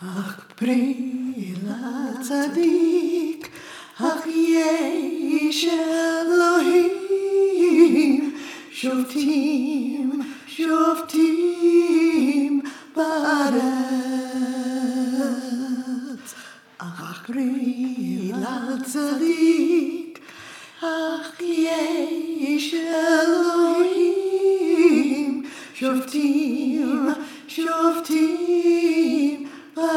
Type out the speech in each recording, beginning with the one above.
Ach pרי לצדיק, ach יש אלוהים, שופטים, שופטים בארץ. ach פרי לצדיק, ach יש אלוהים, שופטים, שופטים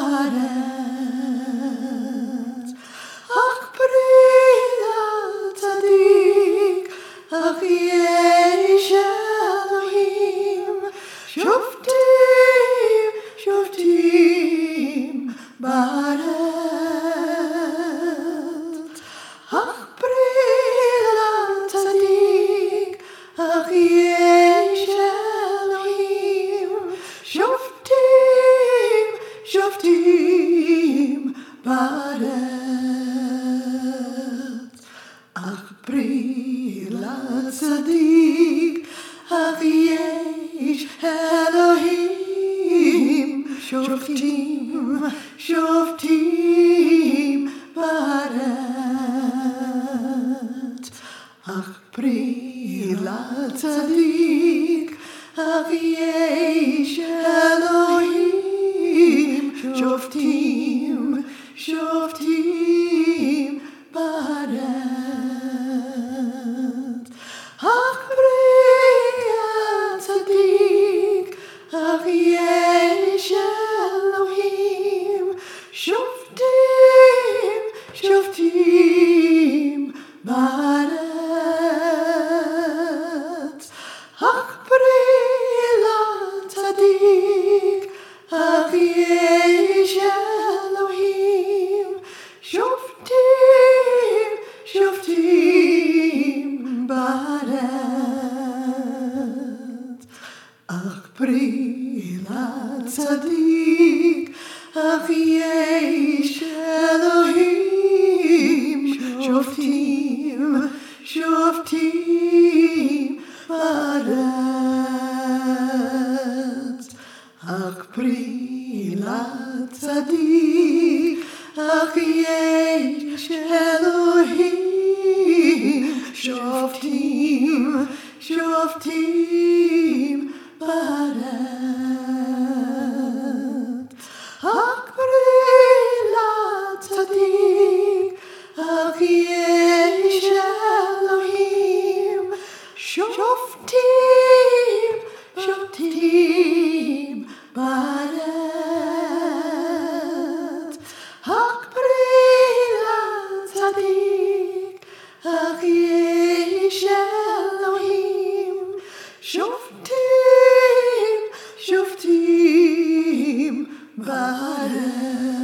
בארץ. ach פרי לצדיק, ach יש אלוהים, שופטים, שופטים בארץ. ach פרי לצדיק, ach יש אלוהים, שופטים, שופטים בארץ. ach פרי לצדיק, ach יש אלוהים, שופטים, שופטים בארץ. ach פרי לצדיק, ach יש אלוהים, שופטים, שופטים בארץ. ach פרי לצדיק, ach יש אלוהים, שופטים, שופטים בארץ. ach פרי לצדיק, ach יש אלוהים, שופטים, שופטים בארץ. ach פרי לצדיק, ach יש אלוהים, שופטים, שופטים בארץ. ach פרי לצדיק, ach יש אלוהים, שופטים, שופטים בארץ. ach פרי לצדיק, ach יש אלוהים, שופטים, שופטים בארץ. ach פרי לצדיק, ach יש אלוהים, שופטים, שופטים בארץ.